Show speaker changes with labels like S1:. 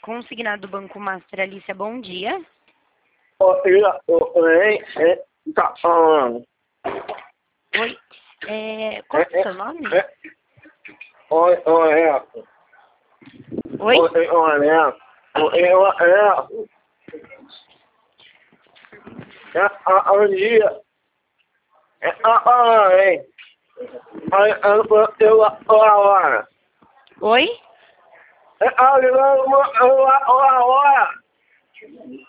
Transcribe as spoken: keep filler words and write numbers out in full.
S1: Consignado do Banco Master, Alicia, bom dia.
S2: Oi, oi, tá falando.
S1: Oi, é, qual é o seu nome?
S2: Oi, oi, é.
S1: Oi?
S2: Oi, oi, é. Oi, é. É a dia. É a hora. Aí eu eu agora.
S1: Oi?
S2: É a hora.